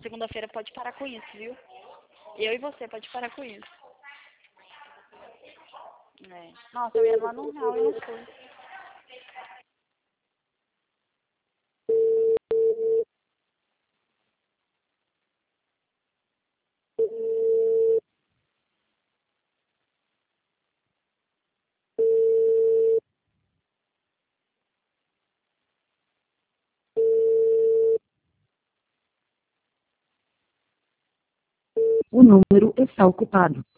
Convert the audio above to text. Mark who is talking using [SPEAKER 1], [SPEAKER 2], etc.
[SPEAKER 1] Segunda-feira pode parar com isso, viu? Eu e você pode parar com isso. É. Nossa, eu ia lá no Real e não fui.
[SPEAKER 2] O número está ocupado.